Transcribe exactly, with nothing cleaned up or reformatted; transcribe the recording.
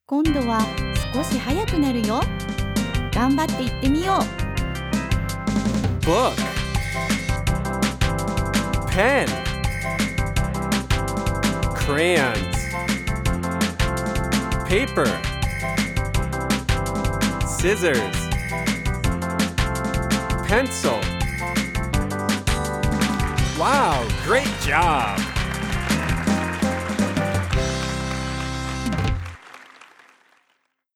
今度は少し速くなるよ。頑張って言ってみよう。 Book. Pen. Crayons. Paper. Scissors. Pencil. Wow, great job!